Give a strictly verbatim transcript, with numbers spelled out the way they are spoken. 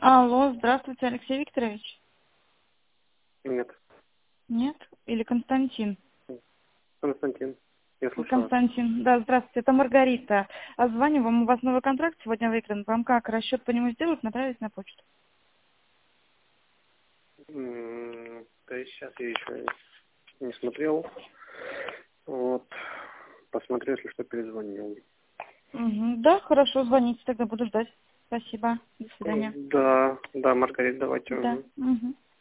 Алло, здравствуйте, Алексей Викторович. Нет. Нет? Или Константин? Константин. Я слушаю вас. Константин, да, здравствуйте, это Маргарита. А звоню вам, у вас новый контракт сегодня выигран. Вам как, расчет по нему сделать, направить на почту? М, То есть сейчас я еще не смотрел. Вот. Посмотрю, если что, перезвонил. Угу. Да, хорошо, звоните, тогда буду ждать. Спасибо, до свидания. М, Да, да, Маргарита, давайте. Да, Мгм. угу.